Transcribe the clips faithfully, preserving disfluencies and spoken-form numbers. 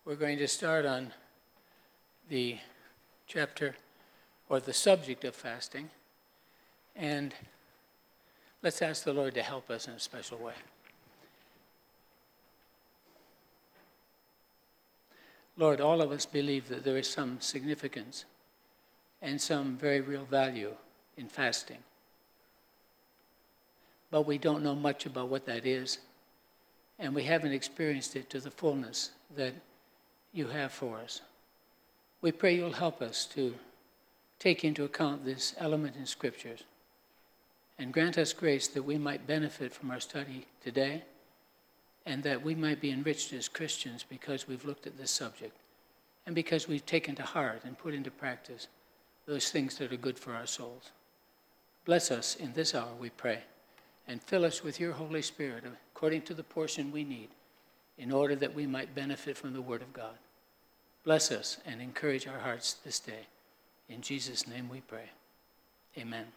We're going to start on the chapter or the subject of fasting, and let's ask the Lord to help us in a special way. Lord, all of us believe that there is some significance and some very real value in fasting, but we don't know much about what that is, and we haven't experienced it to the fullness that you have for us. We pray you'll help us to take into account this element in Scriptures and grant us grace that we might benefit from our study today and that we might be enriched as Christians because we've looked at this subject and because we've taken to heart and put into practice those things that are good for our souls. Bless us in this hour, we pray, and fill us with your Holy Spirit according to the portion we need in order that we might benefit from the Word of God. Bless us and encourage our hearts this day. In Jesus' name we pray. Amen.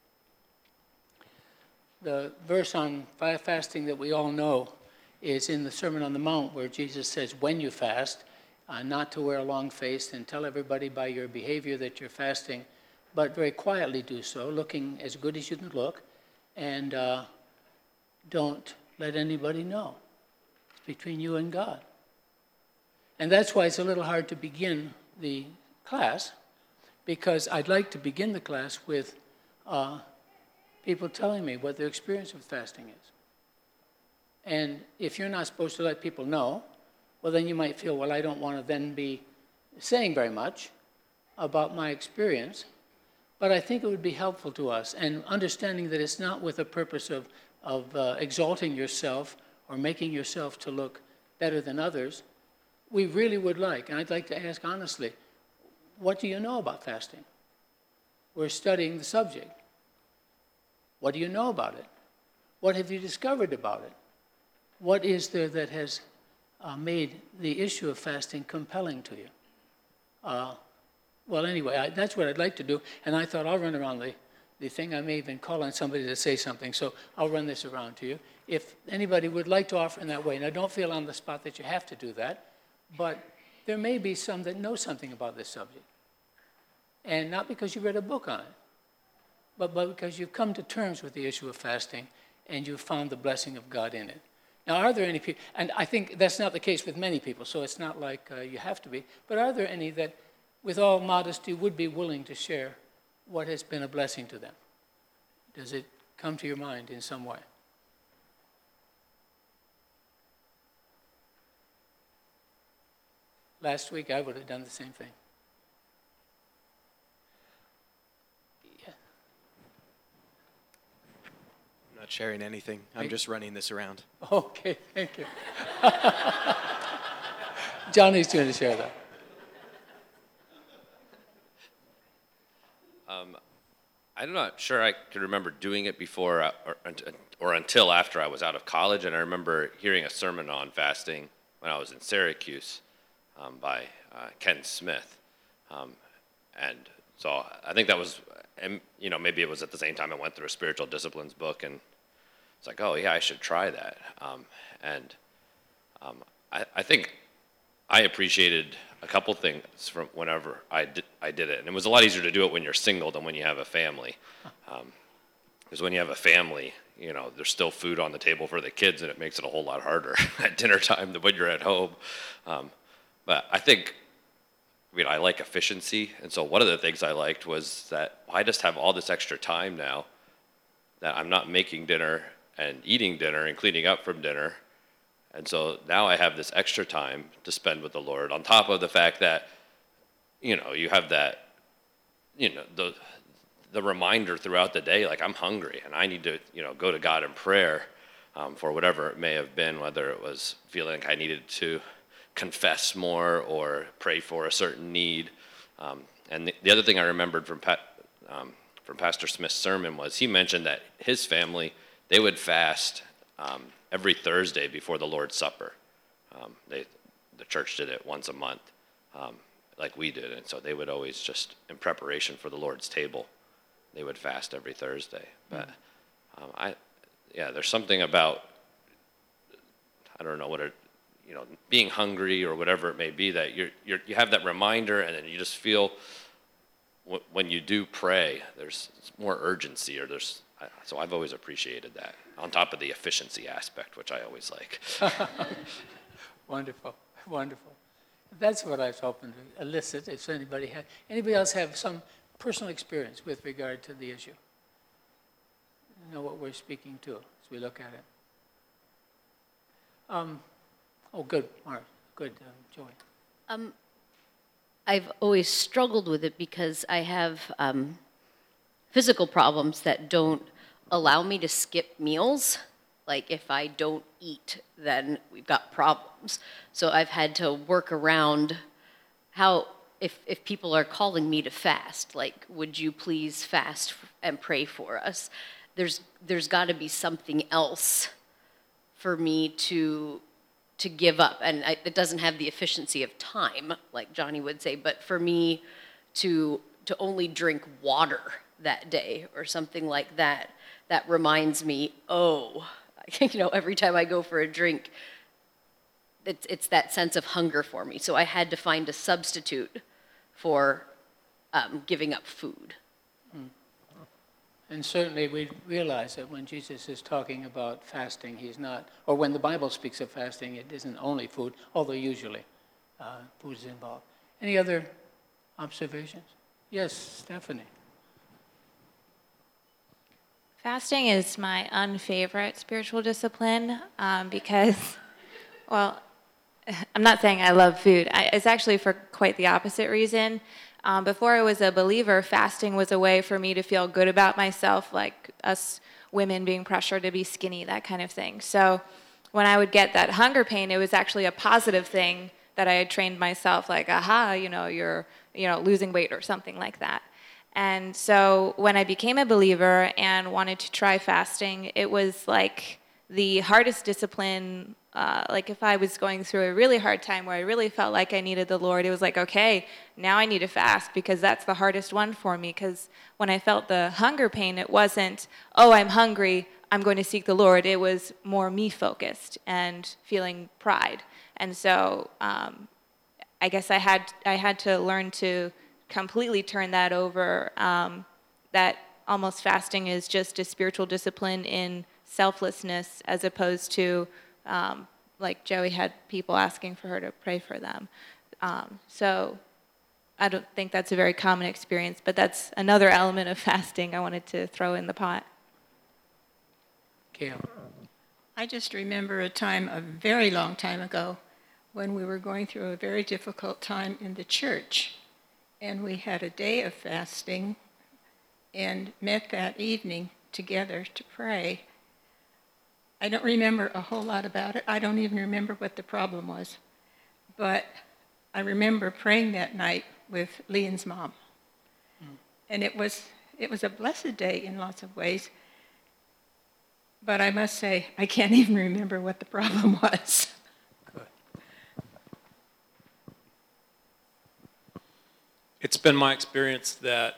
The verse on fasting that we all know is in the Sermon on the Mount, where Jesus says, when you fast, uh, not to wear a long face and tell everybody by your behavior that you're fasting, but very quietly do so, looking as good as you can look, and uh, don't let anybody know. It's between you and God. And that's why it's a little hard to begin the class, because I'd like to begin the class with uh, people telling me what their experience of fasting is. And if you're not supposed to let people know, well, then you might feel, well, I don't want to then be saying very much about my experience. But I think it would be helpful to us, and understanding that it's not with a purpose of, of uh, exalting yourself or making yourself to look better than others. We really would like, and I'd like to ask honestly, what do you know about fasting? We're studying the subject. What do you know about it? What have you discovered about it? What is there that has uh, made the issue of fasting compelling to you? Uh, well, anyway, I, that's what I'd like to do, and I thought I'll run around the, the thing. I may even call on somebody to say something, so I'll run this around to you. If anybody would like to offer in that way, now don't feel on the spot that you have to do that, but there may be some that know something about this subject. And not because you read a book on it, but, but because you've come to terms with the issue of fasting and you've found the blessing of God in it. Now, are there any people, and I think that's not the case with many people, so it's not like uh, you have to be, but are there any that, with all modesty, would be willing to share what has been a blessing to them? Does it come to your mind in some way? Last week, I would have done the same thing. Yeah. I'm not sharing anything. I'm Hey. just running this around. Okay, thank you. Johnny's going to share that. Um, I'm not sure I could remember doing it before uh, or, or until after I was out of college, and I remember hearing a sermon on fasting when I was in Syracuse. Um, by uh, Ken Smith, um, and so I think that was, and, you know, maybe it was at the same time I went through a spiritual disciplines book, and it's like, oh yeah, I should try that. Um, and um, I, I think I appreciated a couple things from whenever I did, I did it, and it was a lot easier to do it when you're single than when you have a family, because um, when you have a family, you know, there's still food on the table for the kids, and it makes it a whole lot harder at dinner time than when you're at home. Um, But I think, I mean, I like efficiency, and so one of the things I liked was that I just have all this extra time now that I'm not making dinner and eating dinner and cleaning up from dinner, and so now I have this extra time to spend with the Lord, on top of the fact that, you know, you have that, you know, the the reminder throughout the day, like I'm hungry, and I need to, you know, go to God in prayer um, for whatever it may have been, whether it was feeling like I needed to confess more or pray for a certain need. Um, and the, the other thing I remembered from Pat, um, from Pastor Smith's sermon was he mentioned that his family, they would fast um, every Thursday before the Lord's Supper. Um, they, the church did it once a month, um, like we did, and so they would always just, in preparation for the Lord's table, they would fast every Thursday. But um, I, yeah, there's something about, I don't know what it, you know, being hungry or whatever it may be, that you're, you're you have that reminder, and then you just feel w- when you do pray, there's more urgency, or there's so I've always appreciated that, on top of the efficiency aspect, which I always like. Wonderful, wonderful. That's what I was hoping to elicit, if anybody had, anybody else have some personal experience with regard to the issue? You know what we're speaking to as we look at it. Um, oh, good, Mark, good, uh, Joy. Um, I've always struggled with it because I have um, physical problems that don't allow me to skip meals. Like if I don't eat, then we've got problems. So I've had to work around how, if, if people are calling me to fast, like, would you please fast and pray for us? There's, there's got to be something else for me to to give up, and I, it doesn't have the efficiency of time, like Johnny would say, but for me to to only drink water that day or something like that, that reminds me, oh, you know, every time I go for a drink, it's it's that sense of hunger for me. So I had to find a substitute for um, giving up food. Mm. And certainly we realize that when Jesus is talking about fasting, he's not, or when the Bible speaks of fasting, it isn't only food, although usually uh, food is involved. Any other observations? Yes, Stephanie. Fasting is my unfavorite spiritual discipline um, because, well, I'm not saying I love food. I, it's actually for quite the opposite reason. Um, before I was a believer, fasting was a way for me to feel good about myself, like us women being pressured to be skinny, that kind of thing. So when I would get that hunger pain, it was actually a positive thing that I had trained myself, like, aha, you know, you're, you know, losing weight or something like that. And so when I became a believer and wanted to try fasting, it was like the hardest discipline. Uh, like if I was going through a really hard time where I really felt like I needed the Lord, it was like, okay, now I need to fast because that's the hardest one for me. Because when I felt the hunger pain, it wasn't, oh, I'm hungry, I'm going to seek the Lord. It was more me focused and feeling pride. And so um, I guess I had I had to learn to completely turn that over, um, that almost fasting is just a spiritual discipline in selflessness as opposed to Um, like Joey had people asking for her to pray for them. Um, so I don't think that's a very common experience, but that's another element of fasting I wanted to throw in the pot. Gail. I just remember a time, a very long time ago, when we were going through a very difficult time in the church. And we had a day of fasting and met that evening together to pray. I don't remember a whole lot about it. I don't even remember what the problem was. But I remember praying that night with Leon's mom. Mm. And it was it was a blessed day in lots of ways. But I must say, I can't even remember what the problem was. Good. It's been my experience that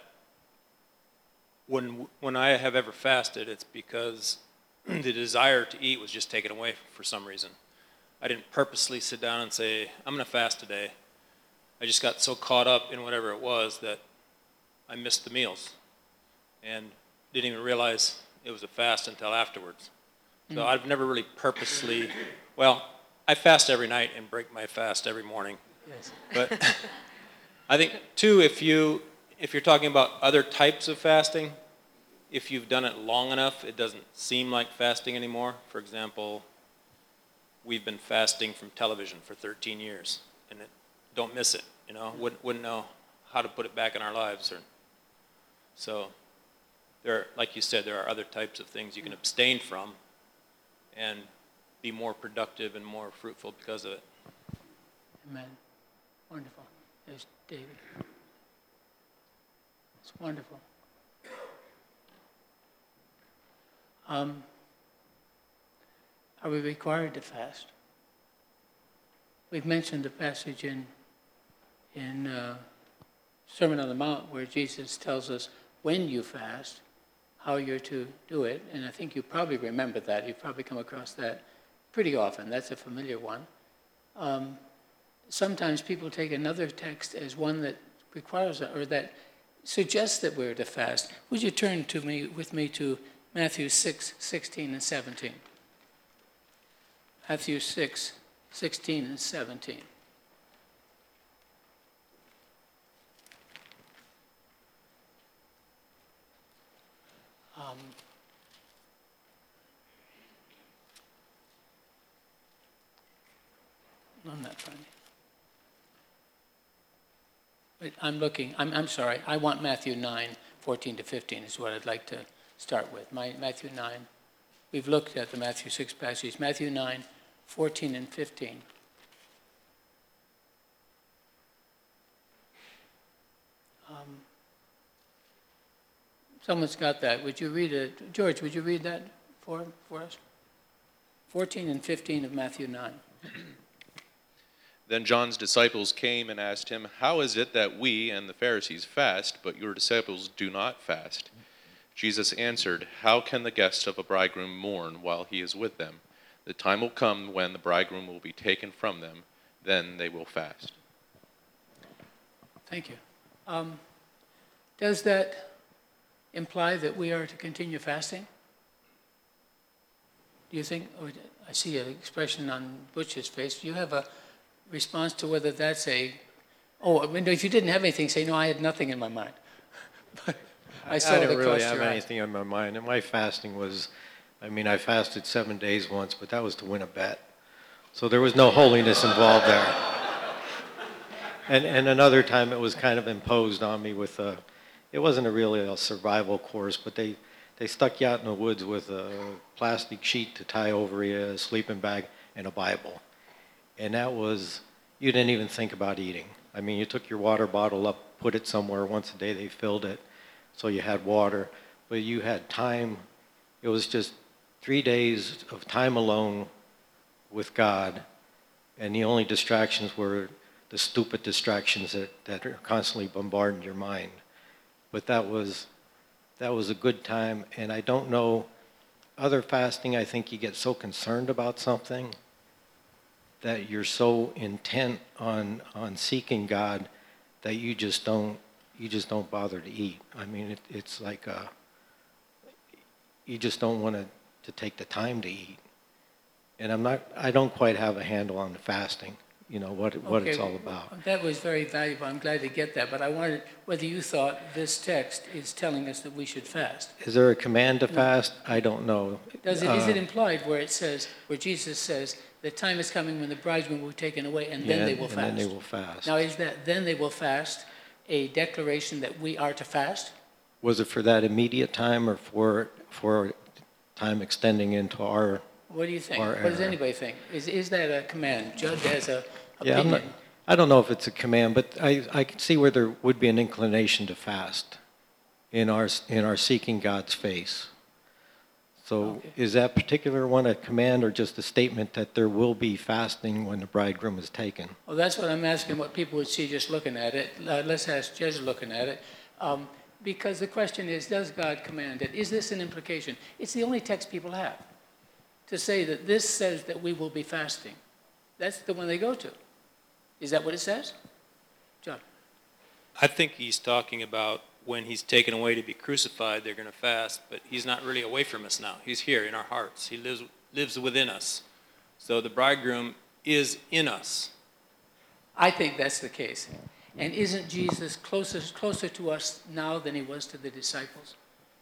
when when I have ever fasted, it's because the desire to eat was just taken away for some reason. I didn't purposely sit down and say, I'm going to fast today. I just got so caught up in whatever it was that I missed the meals and didn't even realize it was a fast until afterwards. So mm. I've never really purposely, well, I fast every night and break my fast every morning. Yes. But I think, too, if, you, if you're talking about other types of fasting, if you've done it long enough, it doesn't seem like fasting anymore. For example, we've been fasting from television for thirteen years, and it, don't miss it, you know, wouldn't, wouldn't know how to put it back in our lives. Or, so, there, are, like you said, there are other types of things you can abstain from and be more productive and more fruitful because of it. Amen. Wonderful. There's David. It's wonderful. Um, are we required to fast? We've mentioned a passage in in uh, Sermon on the Mount where Jesus tells us when you fast, how you're to do it, and I think you probably remember that. You've probably come across that pretty often. That's a familiar one. um, sometimes people take another text as one that requires, or that suggests that we're to fast. Would you turn to me, with me to Matthew six, sixteen and seventeen? Matthew six, sixteen and seventeen. Um, I'm not finding. Wait, I'm looking, I'm, I'm sorry, I want Matthew nine, fourteen to fifteen is what I'd like to start with. My, Matthew nine, we've looked at the Matthew six passage. Matthew nine, fourteen and fifteen. Um, someone's got that. Would you read it? George, would you read that for, for us? fourteen and fifteen of Matthew nine. Then John's disciples came and asked him, "How is it that we and the Pharisees fast, but your disciples do not fast?" Jesus answered, "How can the guests of a bridegroom mourn while he is with them? The time will come when the bridegroom will be taken from them, then they will fast." Thank you. Um, does that imply that we are to continue fasting? Do you think, or I see an expression on Butch's face, do you have a response to whether that's a, oh, I mean, if you didn't have anything, say, no, I had nothing in my mind. But I saw I it didn't really across have your eyes. anything in my mind, and my fasting was, I mean, I fasted seven days once, but that was to win a bet. So there was no holiness involved there. And and another time it was kind of imposed on me with a, it wasn't a really a survival course, but they, they stuck you out in the woods with a plastic sheet to tie over you, a sleeping bag, and a Bible. And that was, you didn't even think about eating. I mean, you took your water bottle up, put it somewhere, once a day they filled it, so you had water, but you had time. It was just three days of time alone with God, and the only distractions were the stupid distractions that, that are constantly bombarding your mind. But that was, that was a good time, and I don't know, other fasting, I think you get so concerned about something that you're so intent on on seeking God that you just don't you just don't bother to eat. I mean, it, it's like a, you just don't want to to take the time to eat. And I'm not I don't quite have a handle on the fasting, you know, what what it's Okay, all about. That was very valuable. I'm glad to get that, but I wanted whether you thought this text is telling us that we should fast. Is there a command to fast? I don't know. Does it, is Uh, it implied where it says, where Jesus says, the time is coming when the bridegroom will be taken away and yeah, then they will and fast? then they will fast. Now, is that then they will fast a declaration that we are to fast? Was it for that immediate time or for for time extending into our? What do you think? Or What does error. anybody think? Is, is that a command? Judd has a Yeah, I'm opinion. not, I don't know if it's a command, but I, I can see where there would be an inclination to fast in our, in our seeking God's face. So Okay. is that particular one a command or just a statement that there will be fasting when the bridegroom is taken? Well, that's what I'm asking, what people would see just looking at it. Uh, Let's ask Judge looking at it. Um, Because the question is, does God command it? Is this an implication? It's the only text people have to say that this says that we will be fasting. That's the one they go to. Is that what it says? John? I think he's talking about when he's taken away to be crucified, they're going to fast, but he's not really away from us now. He's here in our hearts. He lives, lives within us. So the bridegroom is in us. I think that's the case. And isn't Jesus closer, closer to us now than he was to the disciples?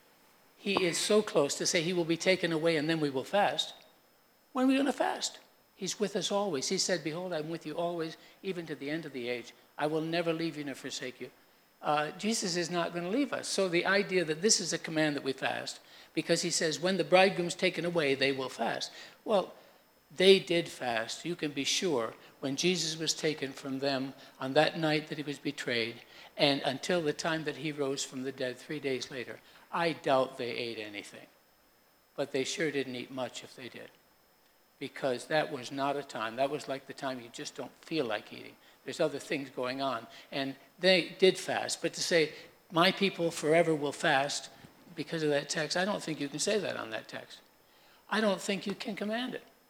He is so close to say he will be taken away and then we will fast. When are we going to fast? He's with us always. He said, behold, I'm with you always, even to the end of the age. I will never leave you nor forsake you. Uh, Jesus is not going to leave us. So the idea that this is a command that we fast, because he says, when the bridegroom's taken away, they will fast. Well, they did fast, you can be sure, when Jesus was taken from them on that night that he was betrayed, and until the time that he rose from the dead three days later. I doubt they ate anything, but they sure didn't eat much if they did, because that was not a time. That was like the time you just don't feel like eating. There's other things going on, and they did fast. But to say, my people forever will fast because of that text, I don't think you can say that on that text. I don't think you can command it.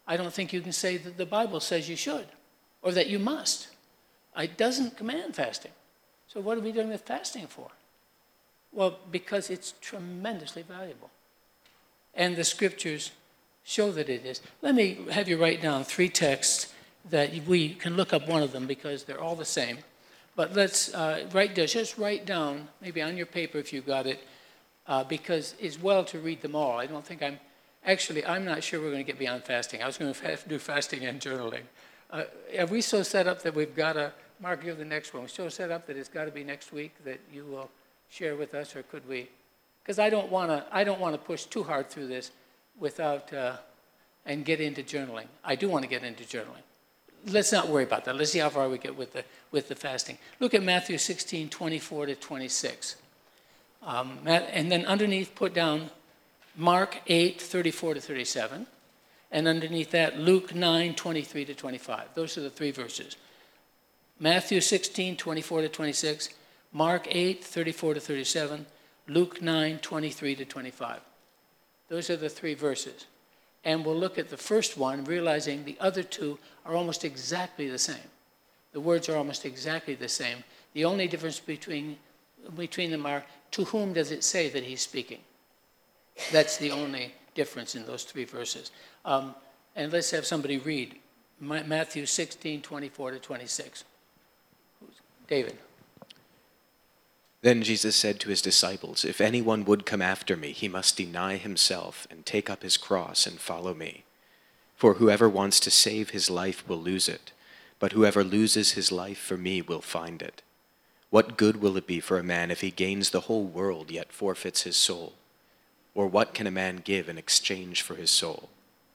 I don't think you can say that the Bible says you should or that you must. It doesn't command fasting. So what are we doing with fasting for? Well, because it's tremendously valuable. And the scriptures show that it is. Let me have you write down three texts that we can look up one of them because they're all the same. But let's uh, write down, just write down, maybe on your paper if you got it, uh, because it's well to read them all. I don't think I'm, actually, I'm not sure we're going to get beyond fasting. I was going to fa- do fasting and journaling. Uh, are we so set up that we've got to, Mark, you're the next one. We're so set up that it's got to be next week that you will share with us, or could we? Because I don't want to, I don't want to push too hard through this without, uh, and get into journaling. I do want to get into journaling. Let's not worry about that. Let's see how far we get with the with the fasting. Look at Matthew sixteen, twenty-four to twenty-six. Um, and then underneath put down Mark eight, thirty-four to thirty-seven. And underneath that, Luke nine, twenty-three to twenty-five. Those are the three verses. Matthew sixteen, twenty-four to twenty-six, Mark eight, thirty-four to thirty-seven, Luke nine, twenty-three to twenty-five. Those are the three verses. And we'll look at the first one, realizing the other two are almost exactly the same. The words are almost exactly the same. The only difference between, between them are, to whom does it say that he's speaking? That's the only difference in those three verses. Um, and let's have somebody read Matthew sixteen, twenty-four to twenty-six. David. Then Jesus said to his disciples, "If anyone would come after me, he must deny himself and take up his cross and follow me. For whoever wants to save his life will lose it, but whoever loses his life for me will find it. What good will it be for a man if he gains the whole world yet forfeits his soul? Or what can a man give in exchange for his soul?"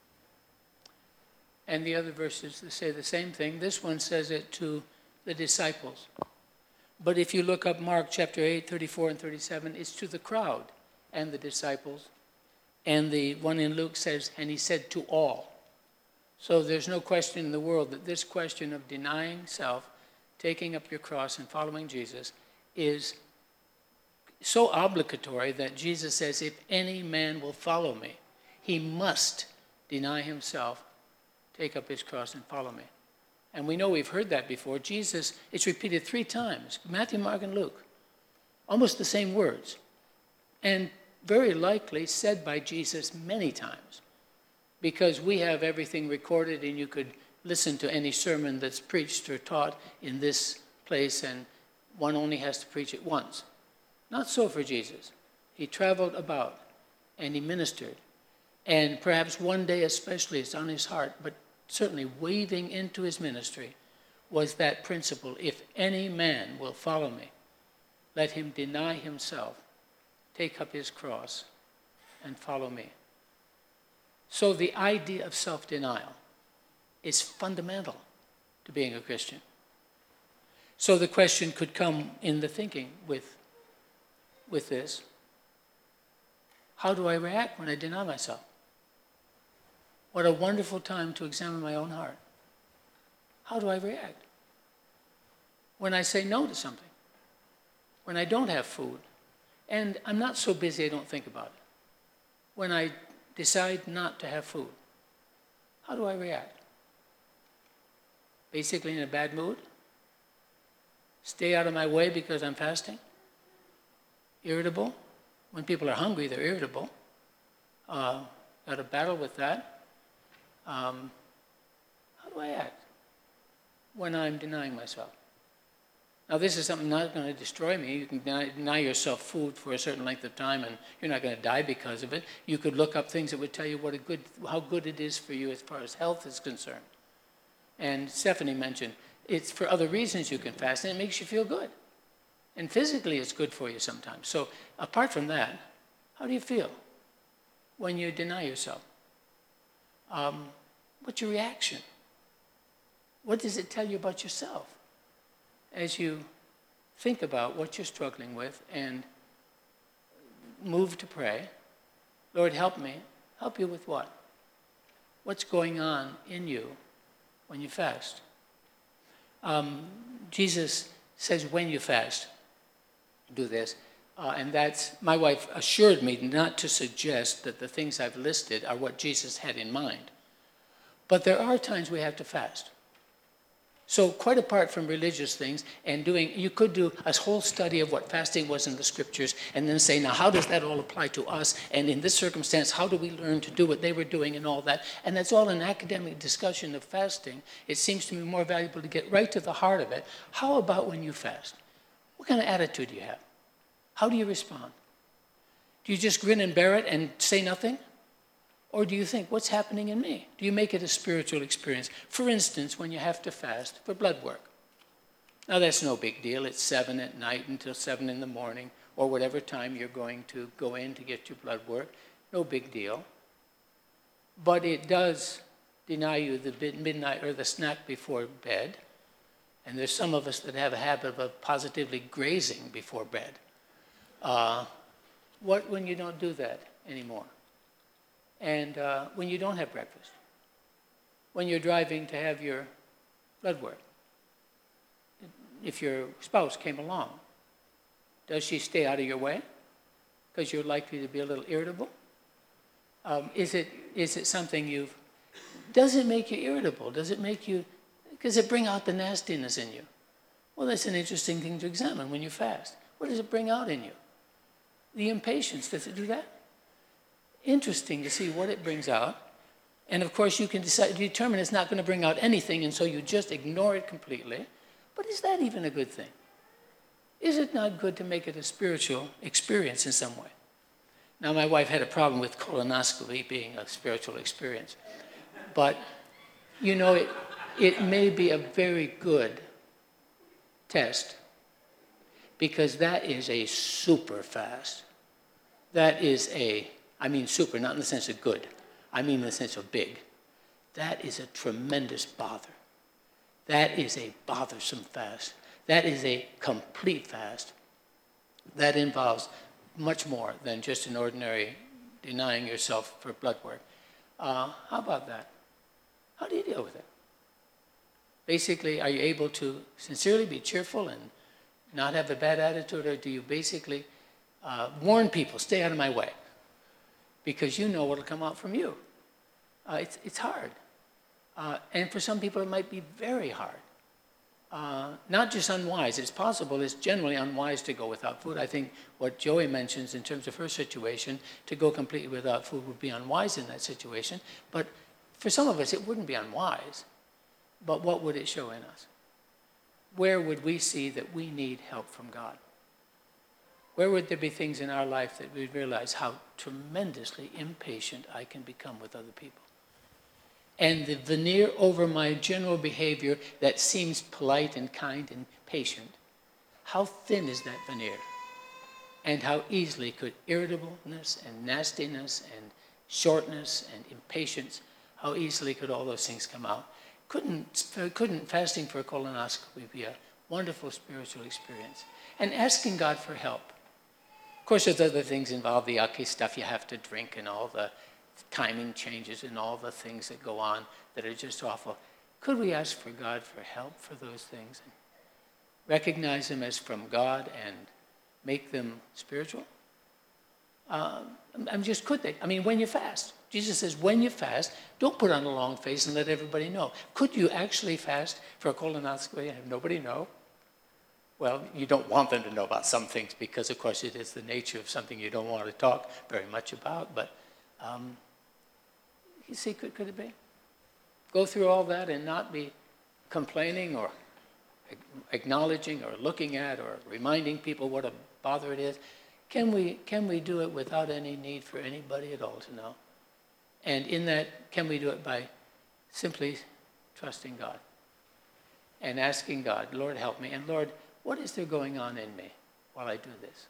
And the other verses say the same thing. This one says it to the disciples. But if you look up Mark chapter eight, thirty-four and thirty-seven, it's to the crowd and the disciples. And the one in Luke says, and he said to all. So there's no question in the world that this question of denying self, taking up your cross and following Jesus is so obligatory that Jesus says, if any man will follow me, he must deny himself, take up his cross and follow me. And we know we've heard that before. Jesus, it's repeated three times, Matthew, Mark, and Luke. Almost the same words. And very likely said by Jesus many times. Because we have everything recorded and you could listen to any sermon that's preached or taught in this place and one only has to preach it once. Not so for Jesus. He traveled about and he ministered. And perhaps one day especially it's on his heart, but certainly weaving into his ministry was that principle, if any man will follow me, let him deny himself, take up his cross, and follow me. So the idea of self-denial is fundamental to being a Christian. So the question could come in the thinking with, with this: how do I react when I deny myself? What a wonderful time to examine my own heart. How do I react? When I say no to something, when I don't have food, and I'm not so busy I don't think about it. When I decide not to have food, how do I react? Basically in a bad mood? Stay out of my way because I'm fasting? Irritable? When people are hungry, they're irritable. Uh, got to battle with that. Um, how do I act when I'm denying myself? Now, this is something not going to destroy me. You can deny, deny yourself food for a certain length of time, and you're not going to die because of it. You could look up things that would tell you what a good, how good it is for you as far as health is concerned. And Stephanie mentioned it's for other reasons you can fast, and it makes you feel good. And physically, it's good for you sometimes. So, apart from that, how do you feel when you deny yourself? Um, what's your reaction? What does it tell you about yourself as you think about what you're struggling with and move to pray? Lord, help me. Help you with what? What's going on in you when you fast? Um, Jesus says when you fast, do this. Uh, and that's, my wife assured me not to suggest that the things I've listed are what Jesus had in mind. But there are times we have to fast. So quite apart from religious things and doing, you could do a whole study of what fasting was in the scriptures and then say, now how does that all apply to us? And in this circumstance, how do we learn to do what they were doing and all that? And that's all an academic discussion of fasting. It seems to me more valuable to get right to the heart of it. How about when you fast? What kind of attitude do you have? How do you respond? Do you just grin and bear it and say nothing? Or do you think, what's happening in me? Do you make it a spiritual experience? For instance, when you have to fast for blood work. Now, that's no big deal. It's seven at night until seven in the morning, or whatever time you're going to go in to get your blood work. No big deal. But it does deny you the midnight or the snack before bed. And there's some of us that have a habit of positively grazing before bed. Uh, what when you don't do that anymore? And uh, when you don't have breakfast, when you're driving to have your blood work, if your spouse came along, does she stay out of your way because you're likely to be a little irritable? Um, is it is it something you've, does it make you irritable? Does it make you, does it bring out the nastiness in you? Well, that's an interesting thing to examine when you fast. What does it bring out in you? The impatience, does it do that? Interesting to see what it brings out. And of course, you can decide, determine it's not going to bring out anything, and so you just ignore it completely. But is that even a good thing? Is it not good to make it a spiritual experience in some way? Now, my wife had a problem with colonoscopy being a spiritual experience. But, you know, it, it may be a very good test, because that is a super fast. That is a I mean super, not in the sense of good. I mean in the sense of big. That is a tremendous bother. That is a bothersome fast. That is a complete fast. That involves much more than just an ordinary denying yourself for blood work. Uh, how about that? How do you deal with it? Basically, are you able to sincerely be cheerful and not have a bad attitude, or do you basically uh, warn people, stay out of my way? Because you know what will come out from you. Uh, it's, it's hard. Uh, and for some people, it might be very hard. Uh, not just unwise. It's possible it's generally unwise to go without food. I think what Joey mentions in terms of her situation, to go completely without food would be unwise in that situation. But for some of us, it wouldn't be unwise. But what would it show in us? Where would we see that we need help from God? Where would there be things in our life that we'd realize how tremendously impatient I can become with other people? And the veneer over my general behavior that seems polite and kind and patient, how thin is that veneer? And how easily could irritableness and nastiness and shortness and impatience, how easily could all those things come out? Couldn't, couldn't fasting for a colonoscopy be a wonderful spiritual experience? And asking God for help. Of course, there's other things involved, the yucky stuff you have to drink and all the timing changes and all the things that go on that are just awful. Could we ask for God for help for those things? And recognize them as from God and make them spiritual? Uh, I'm just, could they? I mean, when you fast. Jesus says, when you fast, don't put on a long face and let everybody know. Could you actually fast for a colonoscopy and have nobody know? Well, you don't want them to know about some things because, of course, it is the nature of something you don't want to talk very much about. But um, you see, could, could it be? Go through all that and not be complaining or acknowledging or looking at or reminding people what a bother it is. Can we, can we do it without any need for anybody at all to know? And in that, can we do it by simply trusting God and asking God, Lord, help me. And Lord, what is there going on in me while I do this?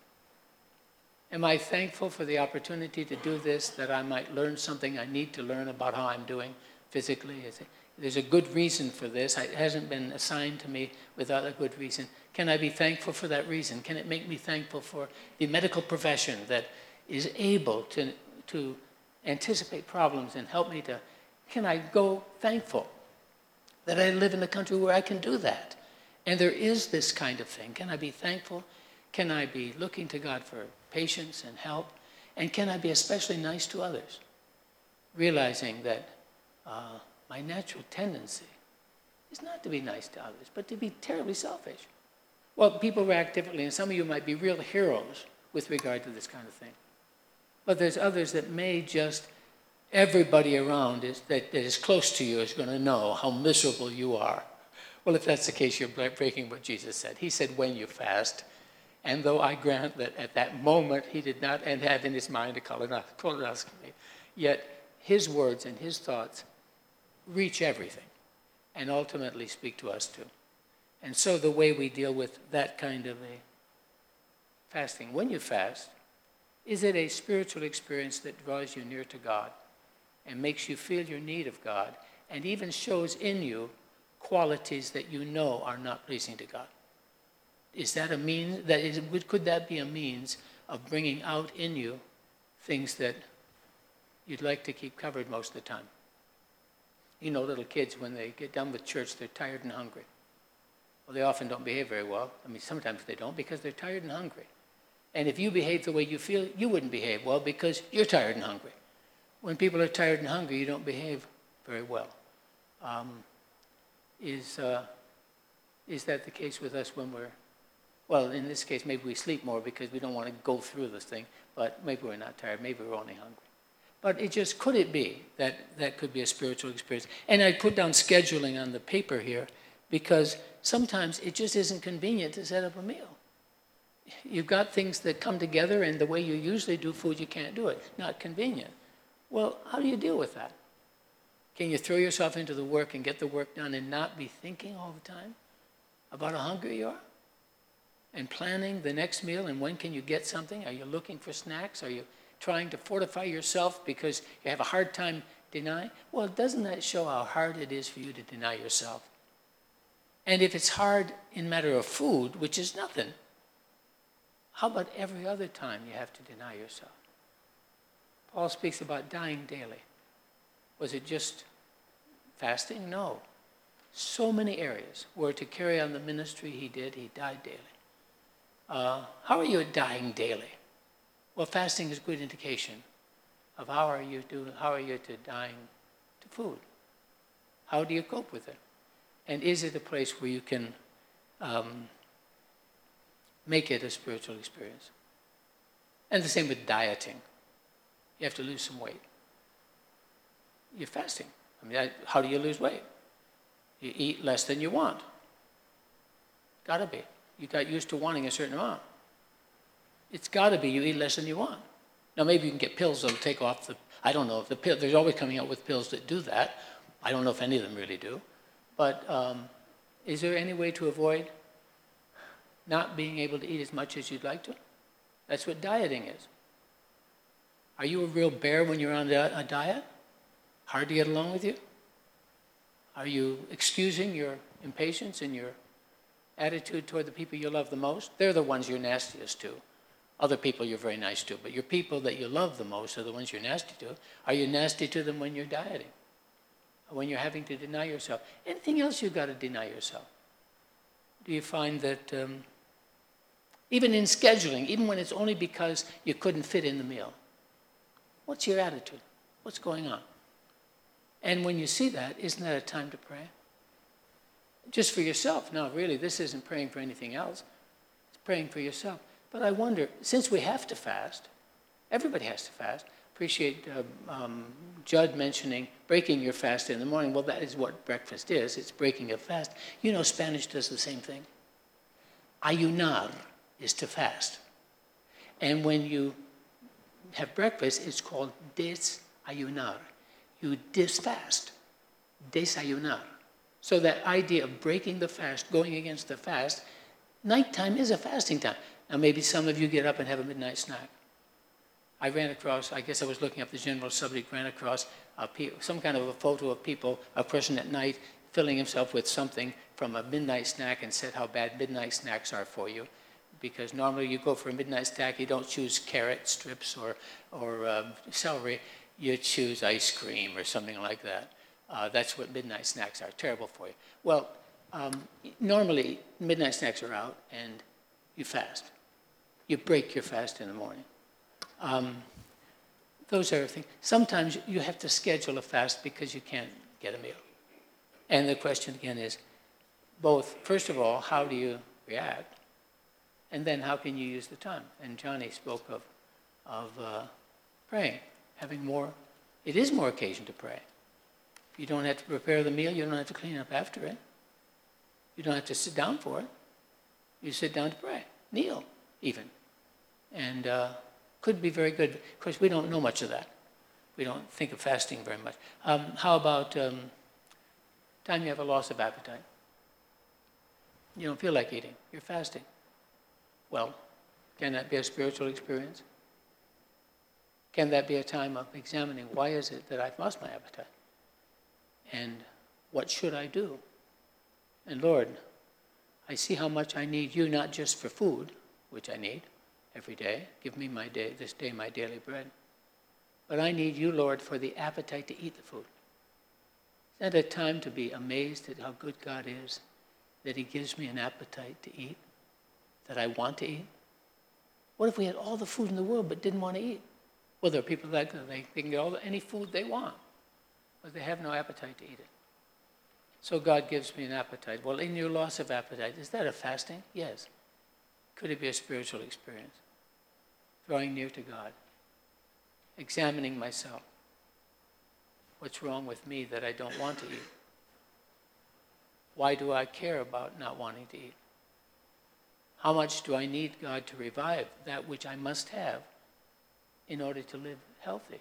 Am I thankful for the opportunity to do this, that I might learn something I need to learn about how I'm doing physically? Is it, there's a good reason for this. It hasn't been assigned to me without a good reason. Can I be thankful for that reason? Can it make me thankful for the medical profession that is able to, to anticipate problems and help me to, can I go thankful that I live in a country where I can do that? And there is this kind of thing. Can I be thankful? Can I be looking to God for patience and help? And can I be especially nice to others? Realizing that uh, my natural tendency is not to be nice to others, but to be terribly selfish. Well, people react differently, and some of you might be real heroes with regard to this kind of thing. But there's others that may just, everybody around is, that, that is close to you is going to know how miserable you are. Well, if that's the case, you're breaking what Jesus said. He said, when you fast. And though I grant that at that moment he did not and have in his mind a colonoscopy, yet his words and his thoughts reach everything and ultimately speak to us too. And so the way we deal with that kind of a fasting, when you fast, is it a spiritual experience that draws you near to God and makes you feel your need of God and even shows in you qualities that you know are not pleasing to God? Is that a means, that is, could that be a means of bringing out in you things that you'd like to keep covered most of the time? You know, little kids, when they get done with church, they're tired and hungry. Well, they often don't behave very well. I mean, sometimes they don't because they're tired and hungry. And if you behave the way you feel, you wouldn't behave well because you're tired and hungry. When people are tired and hungry, you don't behave very well. Um, is, uh, is that the case with us when we're, well, in this case, maybe we sleep more because we don't want to go through this thing, but maybe we're not tired, maybe we're only hungry. But it just, could it be that that could be a spiritual experience? And I put down scheduling on the paper here because sometimes it just isn't convenient to set up a meal. You've got things that come together and the way you usually do food, you can't do it. Not convenient. Well, how do you deal with that? Can you throw yourself into the work and get the work done and not be thinking all the time about how hungry you are? And planning the next meal and when can you get something? Are you looking for snacks? Are you trying to fortify yourself because you have a hard time denying? Well, doesn't that show how hard it is for you to deny yourself? And if it's hard in matter of food, which is nothing, how about every other time you have to deny yourself? Paul speaks about dying daily. Was it just fasting? No. So many areas where to carry on the ministry he did, he died daily. Uh, how are you dying daily? Well, fasting is a good indication of how are you doing, how are you to dying to food? How do you cope with it? And is it a place where you can um, make it a spiritual experience? And the same with dieting. You have to lose some weight. You're fasting. I mean, how do you lose weight? You eat less than you want. Gotta be. You got used to wanting a certain amount. It's gotta be you eat less than you want. Now maybe you can get pills that'll take off the, I don't know if the pill, there's always coming out with pills that do that. I don't know if any of them really do. But um, is there any way to avoid not being able to eat as much as you'd like to? That's what dieting is. Are you a real bear when you're on a diet? Hard to get along with you? Are you excusing your impatience and your attitude toward the people you love the most? They're the ones you're nastiest to. Other people you're very nice to, but your people that you love the most are the ones you're nasty to. Are you nasty to them when you're dieting? When you're having to deny yourself? Anything else you've got to deny yourself? Do you find that um, even in scheduling, even when it's only because you couldn't fit in the meal, what's your attitude? What's going on? And when you see that, isn't that a time to pray? Just for yourself. No, really, this isn't praying for anything else. It's praying for yourself. But I wonder, since we have to fast, everybody has to fast. Appreciate uh, um, Judd mentioning breaking your fast in the morning. Well, that is what breakfast is. It's breaking a fast. You know, Spanish does the same thing. Ayunar is to fast. And when you have breakfast, it's called desayunar. You disfast, desayunar. So that idea of breaking the fast, going against the fast, nighttime is a fasting time. Now maybe some of you get up and have a midnight snack. I ran across, I guess I was looking up the general subject, ran across a, some kind of a photo of people, a person at night filling himself with something from a midnight snack and said how bad midnight snacks are for you. Because normally you go for a midnight snack, you don't choose carrot strips or, or um, celery, you choose ice cream or something like that. Uh, that's what midnight snacks are, terrible for you. Well, um, normally midnight snacks are out and you fast. You break your fast in the morning. Um, those are things. Sometimes you have to schedule a fast because you can't get a meal. And the question again is both, first of all, how do you react? And then how can you use the time? And Johnny spoke of, of uh, praying, having more, it is more occasion to pray. You don't have to prepare the meal, you don't have to clean up after it. You don't have to sit down for it. You sit down to pray, kneel even. And uh, could be very good. Of course, we don't know much of that. We don't think of fasting very much. Um, how about um, time you have a loss of appetite? You don't feel like eating. You're fasting. Well, can that be a spiritual experience? Can that be a time of examining, why is it that I've lost my appetite? And what should I do? And Lord, I see how much I need you, not just for food, which I need every day. Give me my day, this day my daily bread. But I need you, Lord, for the appetite to eat the food. Is that a time to be amazed at how good God is, that he gives me an appetite to eat, that I want to eat? What if we had all the food in the world but didn't want to eat? Well, there are people that they, they can get all the, any food they want, but they have no appetite to eat it. So God gives me an appetite. Well, in your loss of appetite, is that a fasting? Yes. Could it be a spiritual experience? Drawing near to God. Examining myself. What's wrong with me that I don't want to eat? Why do I care about not wanting to eat? How much do I need God to revive that which I must have in order to live healthy?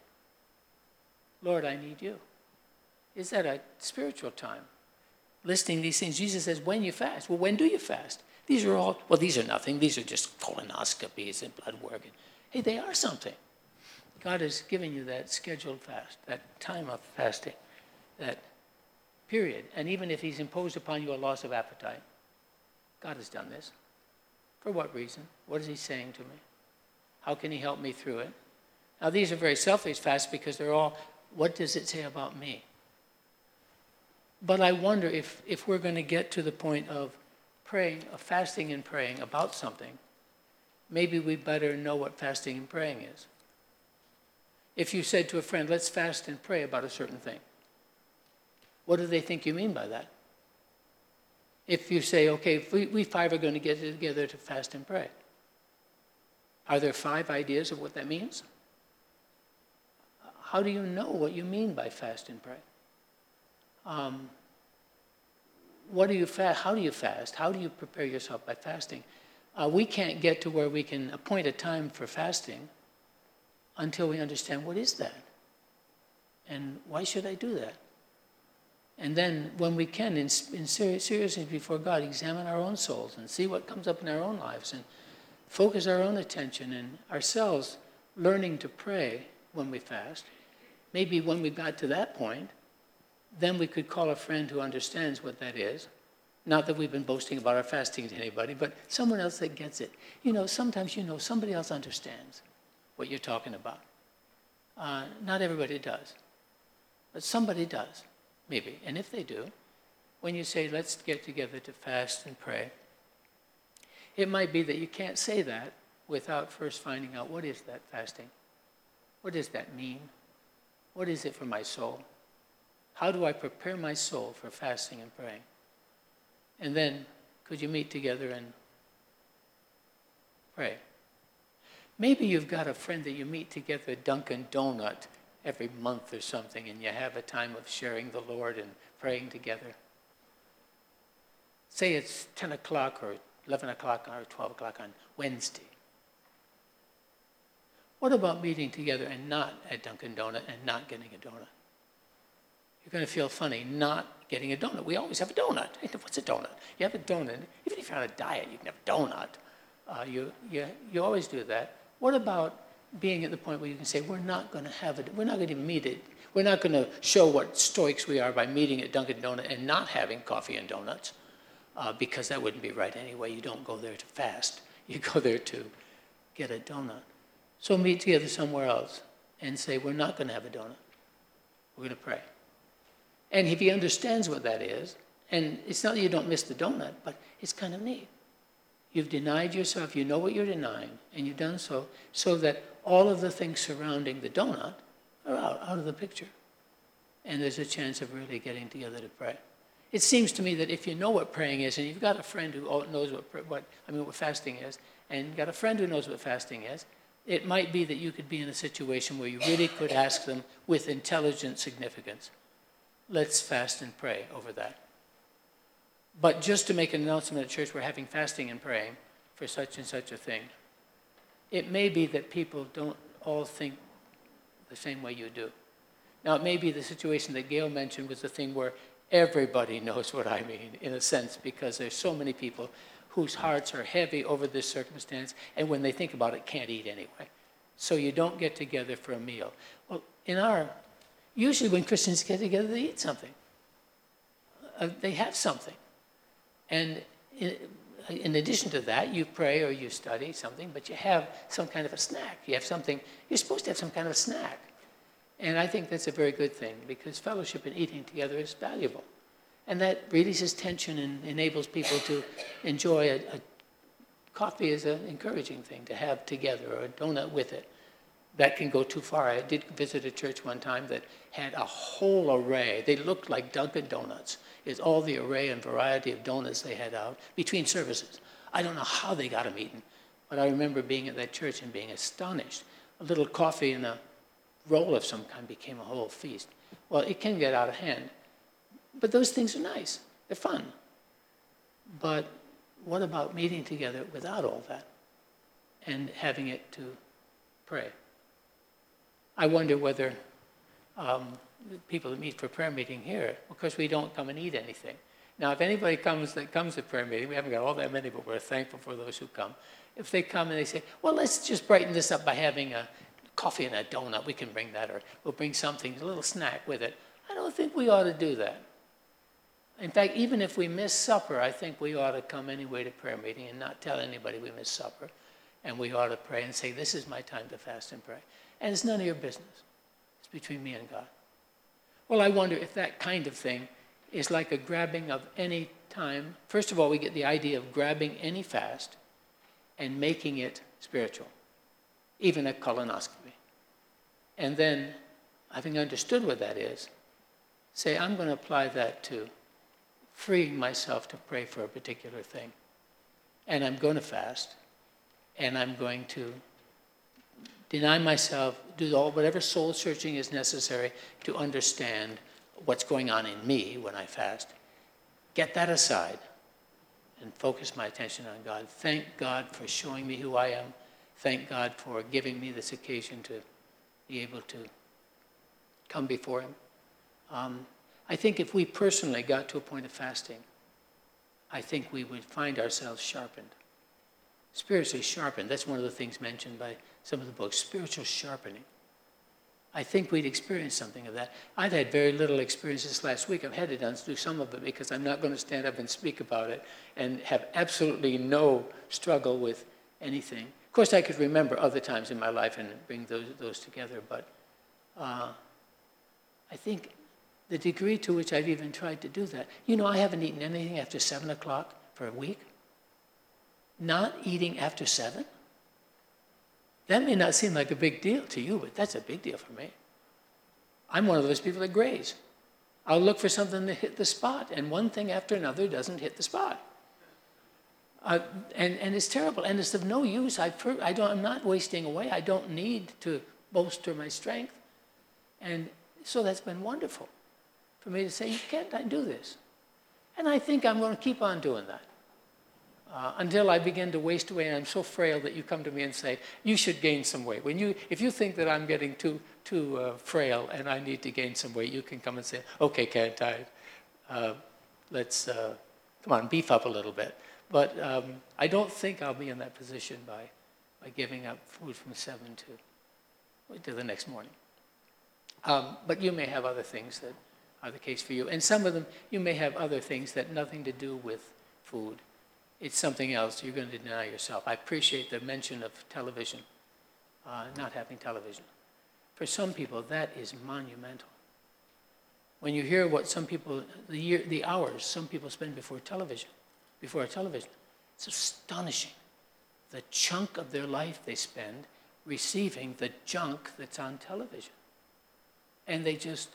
Lord, I need you. Is that a spiritual time? Listing these things. Jesus says, when you fast. Well, when do you fast? These are all, well, these are nothing. These are just colonoscopies and blood work. Hey, they are something. God has given you that scheduled fast, that time of fasting, that period. And even if he's imposed upon you a loss of appetite, God has done this. For what reason? What is he saying to me? How can he help me through it? Now, these are very selfish fasts because they're all, what does it say about me? But I wonder if, if we're going to get to the point of praying, of fasting and praying about something, maybe we better know what fasting and praying is. If you said to a friend, let's fast and pray about a certain thing, what do they think you mean by that? If you say, okay, if we, we five are going to get together to fast and pray, are there five ideas of what that means? How do you know what you mean by fast and pray? Um, what do you fast? How do you fast? How do you prepare yourself by fasting? Uh, we can't get to where we can appoint a time for fasting until we understand what is that, and why should I do that? And then, when we can, in, in serious, seriously before God, examine our own souls and see what comes up in our own lives, and focus our own attention and ourselves learning to pray when we fast. Maybe when we got to that point, then we could call a friend who understands what that is. Not that we've been boasting about our fasting to anybody, but someone else that gets it. You know, sometimes you know somebody else understands what you're talking about. Uh, not everybody does, but somebody does, maybe. And if they do, when you say, let's get together to fast and pray, it might be that you can't say that without first finding out, what is that fasting? What does that mean? What is it for my soul? How do I prepare my soul for fasting and praying? And then, could you meet together and pray? Maybe you've got a friend that you meet together at Dunkin' Donut every month or something, and you have a time of sharing the Lord and praying together. Say it's ten o'clock or eleven o'clock or twelve o'clock on Wednesday. What about meeting together and not at Dunkin' Donut and not getting a donut? You're going to feel funny not getting a donut. We always have a donut. What's a donut? You have a donut. Even if you're on a diet, you can have a donut. Uh, you, you, you always do that. What about being at the point where you can say, we're not going to have it, we're not going to meet it. We're not going to show what stoics we are by meeting at Dunkin' Donut and not having coffee and donuts, uh, because that wouldn't be right anyway. You don't go there to fast. You go there to get a donut. So meet together somewhere else and say, we're not going to have a donut. We're going to pray. And if he understands what that is, and it's not that you don't miss the donut, but it's kind of neat. You've denied yourself, you know what you're denying, and you've done so, so that all of the things surrounding the donut are out, out of the picture. and there's a chance of really getting together to pray. It seems to me that if you know what praying is, and you've got a friend who knows what, what I mean, what fasting is, and you've got a friend who knows what fasting is, it might be that you could be in a situation where you really could ask them with intelligent significance, let's fast and pray over that. But just to make an announcement at church, we're having fasting and praying for such and such a thing. It may be that people don't all think the same way you do. Now, it may be the situation that Gail mentioned was the thing where everybody knows what I mean, in a sense, because there's so many people whose hearts are heavy over this circumstance, and when they think about it, can't eat anyway. So you don't get together for a meal. Well, in our, usually when Christians get together, they eat something. Uh, they have something. And in, in addition to that, you pray or you study something, but you have some kind of a snack. You have something, you're supposed to have some kind of a snack. And I think that's a very good thing, because fellowship and eating together is valuable. And that releases tension and enables people to enjoy a, a coffee is an encouraging thing to have together, or a donut with it. That can go too far. I did visit a church one time that had a whole array. They looked like Dunkin' Donuts. It's all the array and variety of donuts they had out between services. I don't know how they got them eaten, but I remember being at that church and being astonished. A little coffee and a roll of some kind became a whole feast. Well, it can get out of hand. But those things are nice. They're fun. But what about meeting together without all that and having it to pray? I wonder whether um, people that meet for prayer meeting here, of course, we don't come and eat anything. Now, if anybody comes that comes to prayer meeting, we haven't got all that many, but we're thankful for those who come. If they come and they say, well, let's just brighten this up by having a coffee and a donut, we can bring that, or we'll bring something, a little snack with it. I don't think we ought to do that. In fact, even if we miss supper, I think we ought to come anyway to prayer meeting and not tell anybody we missed supper. And we ought to pray and say, this is my time to fast and pray. And it's none of your business. It's between me and God. Well, I wonder if that kind of thing is like a grabbing of any time. First of all, we get the idea of grabbing any fast and making it spiritual, even a colonoscopy. And then, having understood what that is, say, I'm going to apply that to freeing myself to pray for a particular thing. And I'm going to fast, and I'm going to deny myself, do all whatever soul searching is necessary to understand what's going on in me when I fast. Get that aside and focus my attention on God. Thank God for showing me who I am. Thank God for giving me this occasion to be able to come before him. Um, I think if we personally got to a point of fasting, I think we would find ourselves sharpened. Spiritually sharpened. That's one of the things mentioned by some of the books, spiritual sharpening. I think we'd experience something of that. I've had very little experience this last week. I've had to do some of it because I'm not going to stand up and speak about it and have absolutely no struggle with anything. Of course, I could remember other times in my life and bring those, those together, but uh, I think the degree to which I've even tried to do that. You know, I haven't eaten anything after seven o'clock for a week. Not eating after seven? That may not seem like a big deal to you, but that's a big deal for me. I'm one of those people that graze. I'll look for something to hit the spot, and one thing after another doesn't hit the spot. Uh, and, and it's terrible, and it's of no use. I, I don't, I'm not wasting away. I don't need to bolster my strength. And so that's been wonderful for me to say, can't I do this? And I think I'm going to keep on doing that uh, until I begin to waste away, and I'm so frail that you come to me and say, you should gain some weight. When you, if you think that I'm getting too, too uh, frail and I need to gain some weight, you can come and say, okay, can't I? Uh, let's, uh, come on, beef up a little bit. But um, I don't think I'll be in that position by, by giving up food from seven to, to the next morning. Um, but you may have other things that are the case for you. And some of them, you may have other things that nothing to do with food. It's something else. You're going to deny yourself. I appreciate the mention of television, uh, not having television. For some people, that is monumental. When you hear what some people, the, year, the hours some people spend before television, before a television, it's astonishing. The chunk of their life they spend receiving the junk that's on television. And they just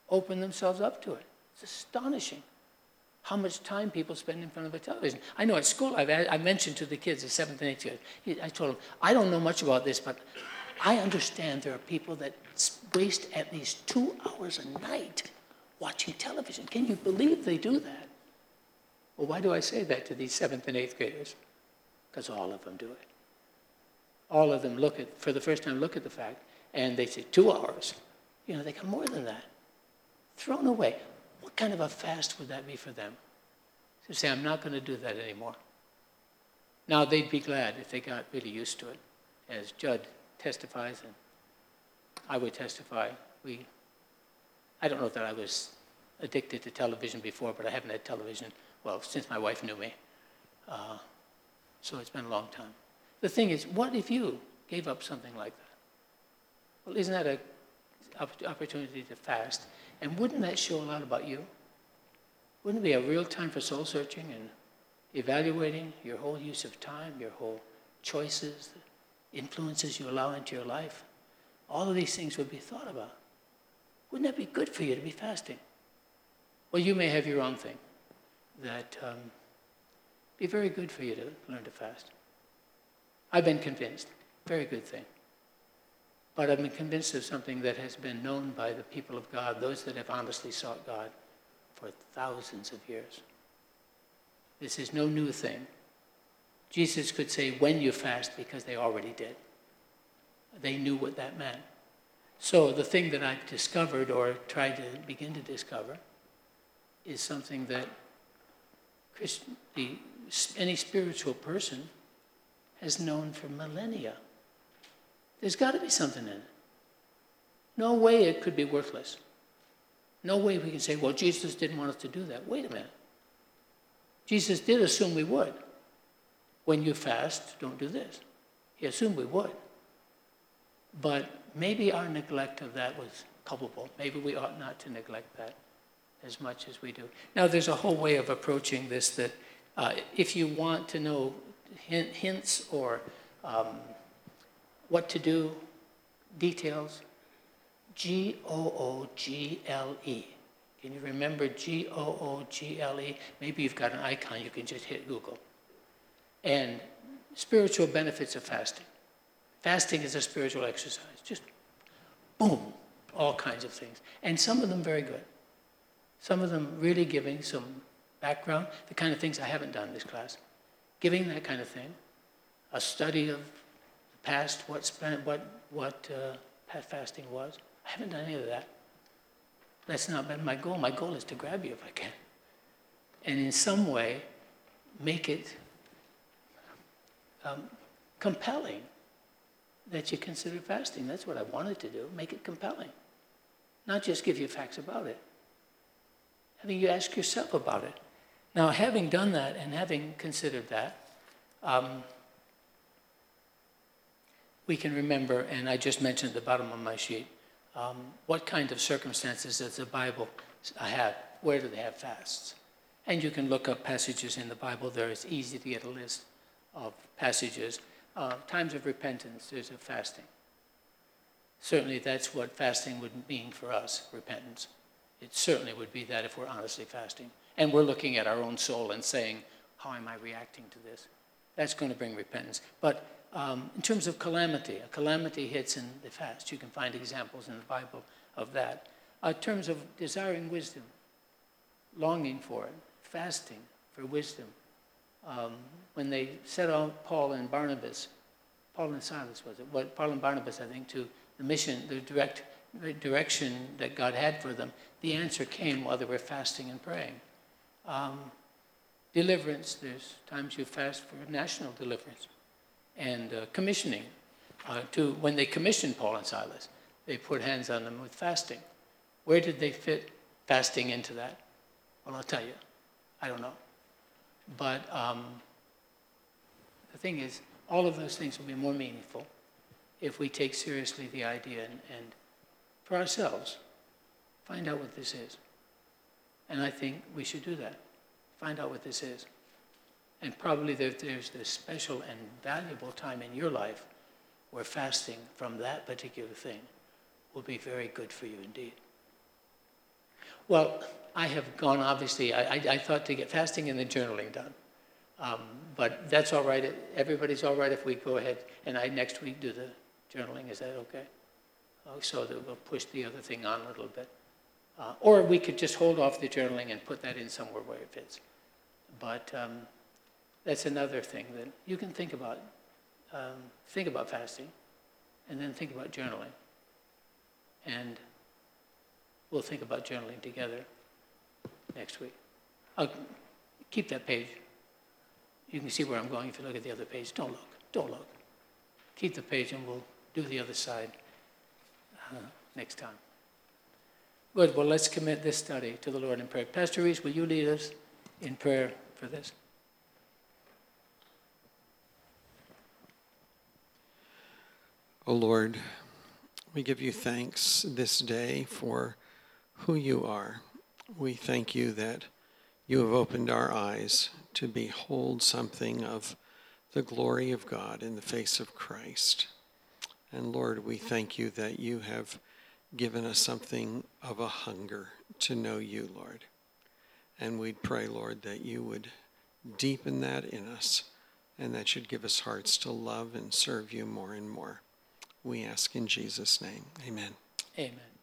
open themselves up to it. It's astonishing how much time people spend in front of a television. I know at school, I've, I mentioned to the kids, the seventh and eighth grade, I told them, I don't know much about this, but I understand there are people that waste at least two hours a night watching television. Can you believe they do that? Well, why do I say that to these seventh and eighth graders? Because all of them do it. All of them look at, for the first time, look at the fact, and they say, two hours. You know, they got more than that. Thrown away. What kind of a fast would that be for them? To say, I'm not going to do that anymore. Now, they'd be glad if they got really used to it. As Judd testifies, and I would testify, we, I don't know that I was addicted to television before, but I haven't had television, well, since my wife knew me. Uh, so it's been a long time. The thing is, what if you gave up something like that? Well, isn't that an opportunity to fast? And wouldn't that show a lot about you? Wouldn't it be a real time for soul searching and evaluating your whole use of time, your whole choices, the influences you allow into your life? All of these things would be thought about. Wouldn't that be good for you to be fasting? Well, you may have your own thing that um, be very good for you to learn to fast. I've been convinced, very good thing. But I've been convinced of something that has been known by the people of God, those that have honestly sought God for thousands of years. This is no new thing. Jesus could say, when you fast, because they already did. They knew what that meant. So the thing that I've discovered, or tried to begin to discover, is something that Christ, the, any spiritual person has known for millennia. There's got to be something in it. No way it could be worthless. No way we can say, well, Jesus didn't want us to do that. Wait a minute. Jesus did assume we would. When you fast, don't do this. He assumed we would. But maybe our neglect of that was culpable. Maybe we ought not to neglect that as much as we do. Now, there's a whole way of approaching this that uh, if you want to know hint, hints or um, what to do, details, G O O G L E. Can you remember G O O G L E? Maybe you've got an icon, you can just hit Google. And spiritual benefits of fasting. Fasting is a spiritual exercise. Just boom, all kinds of things. And some of them very good. Some of them really giving some background, the kind of things I haven't done in this class. Giving that kind of thing. A study of the past, what, what, what uh, fasting was. I haven't done any of that. That's not been my goal. My goal is to grab you if I can. And in some way, make it um, compelling that you consider fasting. That's what I wanted to do, make it compelling. Not just give you facts about it. Having you ask yourself about it. Now, having done that and having considered that, um, we can remember, and I just mentioned at the bottom of my sheet, um, what kind of circumstances does the Bible have? Where do they have fasts? And you can look up passages in the Bible there. It's easy to get a list of passages. Uh, times of repentance, there's a fasting. Certainly that's what fasting would mean for us, repentance. It certainly would be that if we're honestly fasting. And we're looking at our own soul and saying, how am I reacting to this? That's going to bring repentance. But um, in terms of calamity, a calamity hits in the fast. You can find examples in the Bible of that. Uh, in terms of desiring wisdom, longing for it, fasting for wisdom. Um, when they set out Paul and Barnabas, Paul and Silas was it? What Paul and Barnabas, I think, to the mission, the direct the direction that God had for them, the answer came while they were fasting and praying. Um, deliverance, there's times you fast for national deliverance. And uh, commissioning, uh, to when they commissioned Paul and Silas, they put hands on them with fasting. Where did they fit fasting into that? Well, I'll tell you, I don't know. But um, the thing is, all of those things will be more meaningful if we take seriously the idea and, and for ourselves, find out what this is. And I think we should do that. Find out what this is. And probably there, there's this special and valuable time in your life where fasting from that particular thing will be very good for you indeed. Well, I have gone, obviously, I, I, I thought to get fasting and the journaling done. Um, but that's all right. Everybody's all right if we go ahead and I next week do the journaling. Is that okay? Oh, so that we'll push the other thing on a little bit. Uh, or we could just hold off the journaling and put that in somewhere where it fits. But um, that's another thing that you can think about. Um, think about fasting, and then think about journaling. And we'll think about journaling together next week. I'll keep that page. You can see where I'm going if you look at the other page. Don't look, don't look. Keep the page and we'll do the other side uh, next time. Good, well, let's commit this study to the Lord in prayer. Pastor Reese, will you lead us in prayer for this? O Lord, we give you thanks this day for who you are. We thank you that you have opened our eyes to behold something of the glory of God in the face of Christ. And Lord, we thank you that you have given us something of a hunger to know you, Lord. And we pray, Lord, that you would deepen that in us and that you'd give us hearts to love and serve you more and more. We ask in Jesus' name. Amen. Amen.